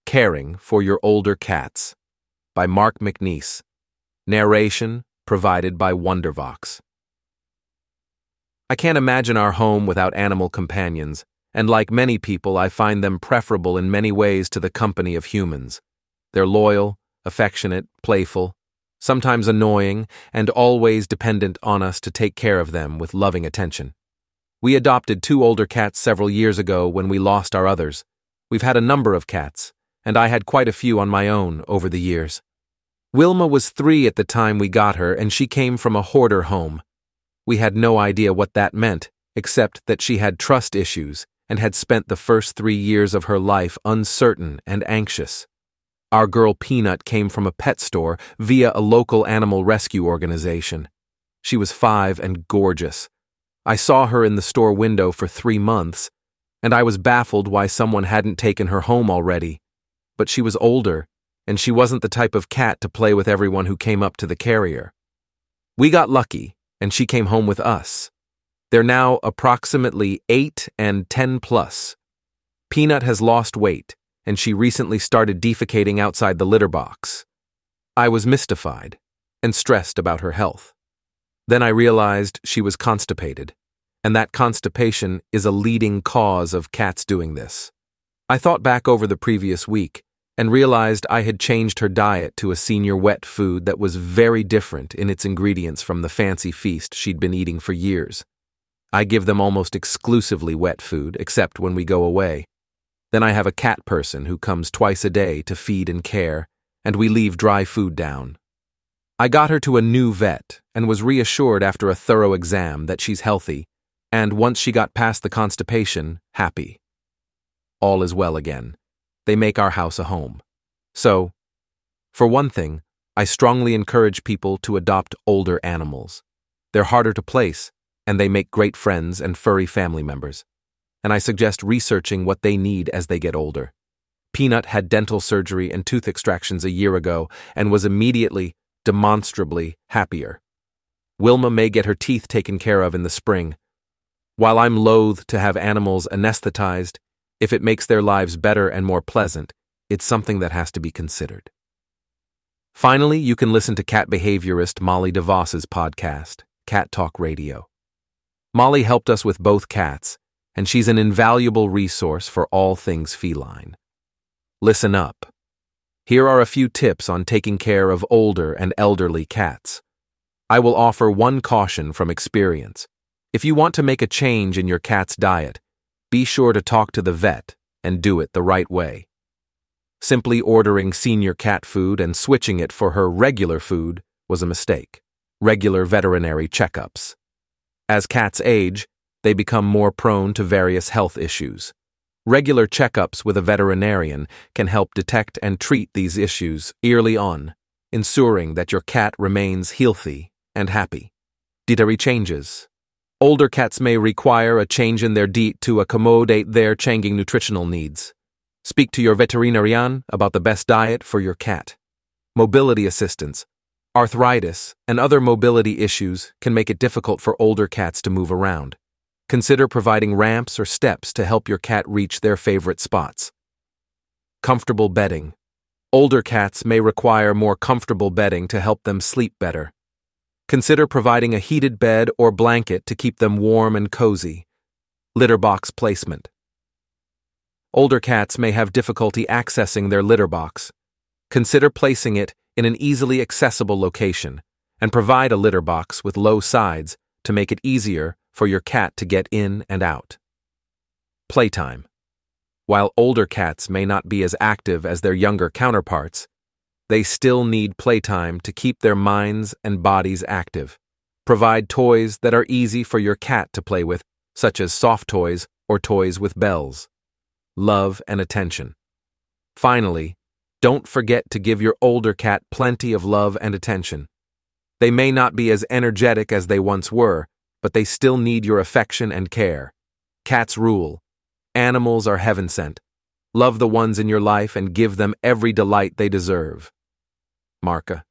Caring for Your Older Cats by Mark McNeese. Narration provided by Wondervox. I can't imagine our home without animal companions, and like many people, I find them preferable in many ways to the company of humans. They're loyal, affectionate, playful, sometimes annoying, and always dependent on us to take care of them with loving attention. We adopted 2 older cats several years ago when we lost our others. We've had a number of cats, and I had quite a few on my own over the years. Wilma was 3 at the time we got her, and she came from a hoarder home. We had no idea what that meant, except that she had trust issues and had spent the first 3 years of her life uncertain and anxious. Our girl Peanut came from a pet store via a local animal rescue organization. She was 5 and gorgeous. I saw her in the store window for 3 months, and I was baffled why someone hadn't taken her home already. But she was older, and she wasn't the type of cat to play with everyone who came up to the carrier. We got lucky, and she came home with us. They're now approximately 8 and 10 plus. Peanut has lost weight, and she recently started defecating outside the litter box. I was mystified and stressed about her health. Then I realized she was constipated, and that constipation is a leading cause of cats doing this. I thought back over the previous week and realized I had changed her diet to a senior wet food that was very different in its ingredients from the fancy feast she'd been eating for years. I give them almost exclusively wet food, except when we go away. Then I have a cat person who comes twice a day to feed and care, and we leave dry food down. I got her to a new vet and was reassured after a thorough exam that she's healthy, and once she got past the constipation, happy. All is well again. They make our house a home. So, for one thing, I strongly encourage people to adopt older animals. They're harder to place, and they make great friends and furry family members. And I suggest researching what they need as they get older. Peanut had dental surgery and tooth extractions a year ago and was immediately, demonstrably happier. Wilma may get her teeth taken care of in the spring. While I'm loath to have animals anesthetized, if it makes their lives better and more pleasant, it's something that has to be considered. Finally, you can listen to cat behaviorist Molly DeVos's podcast, Cat Talk Radio. Molly helped us with both cats, and she's an invaluable resource for all things feline. Listen up. Here are a few tips on taking care of older and elderly cats. I will offer one caution from experience. If you want to make a change in your cat's diet, be sure to talk to the vet and do it the right way. Simply ordering senior cat food and switching it for her regular food was a mistake. Regular veterinary checkups. As cats age, they become more prone to various health issues. Regular checkups with a veterinarian can help detect and treat these issues early on, ensuring that your cat remains healthy and happy. Dietary changes. Older cats may require a change in their diet to accommodate their changing nutritional needs. Speak to your veterinarian about the best diet for your cat. Mobility assistance. Arthritis and other mobility issues can make it difficult for older cats to move around. Consider providing ramps or steps to help your cat reach their favorite spots. Comfortable bedding. Older cats may require more comfortable bedding to help them sleep better. Consider providing a heated bed or blanket to keep them warm and cozy. Litter box placement. Older cats may have difficulty accessing their litter box. Consider placing it in an easily accessible location and provide a litter box with low sides to make it easier for your cat to get in and out. Playtime. While older cats may not be as active as their younger counterparts, they still need playtime to keep their minds and bodies active. Provide toys that are easy for your cat to play with, such as soft toys or toys with bells. Love and attention. Finally, don't forget to give your older cat plenty of love and attention. They may not be as energetic as they once were, but they still need your affection and care. Cats rule. Animals are heaven sent. Love the ones in your life and give them every delight they deserve. Marka.